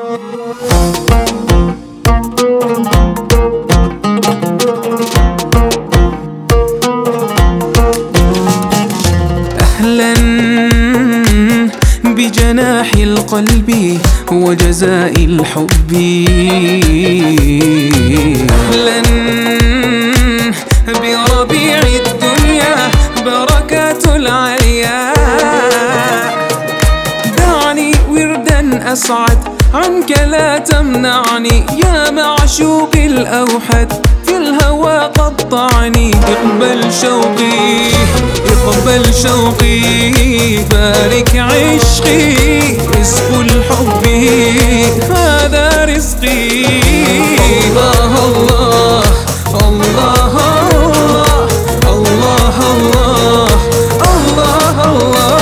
أهلا بجناح القلب وجزاء الحب، أهلا بربيع الدنيا بركات العليا. دعني وردا أصعد عنك لا تمنعني، يا معشوق الأوحد في الهوى قطعني. اقبل شوقي اقبل شوقي، بارك عشقي، رزق الحب هذا رزقي. الله الله الله الله الله الله الله الله.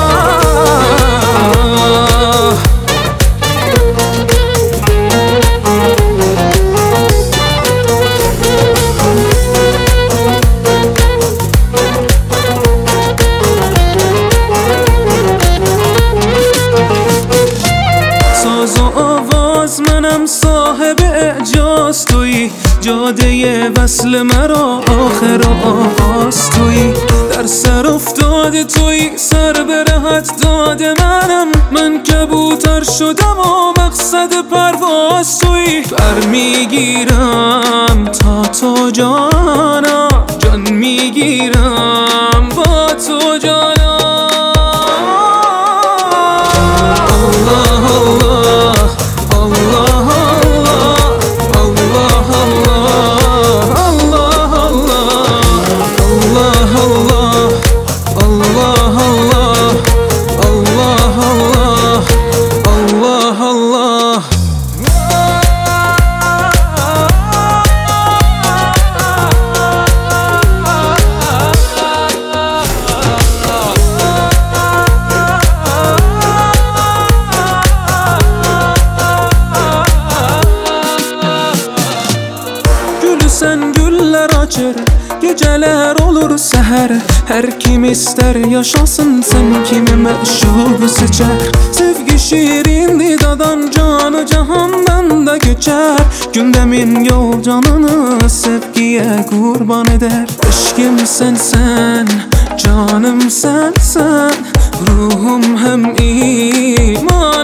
ساز و آواز منم صاحب اعجاز تویی، جاده وصل مرا آخر و آغاز تویی. در سر افتاده تویی، سر به رهت داده منم. من کبوتر شدم و مقصد پرواز تویی. پر میگیرم تا تو جانا، جان میگیرم با تو جانا. Sen güller açar, geceler olur seher. Her kim ister yaşasın, sen kimi meşhur seçer. Sevgi şiirindir dadan, canı cahandan da geçer. Gündemin yol canını sevgiye kurban eder. Aşkım sen, canım sen, ruhum hem iman.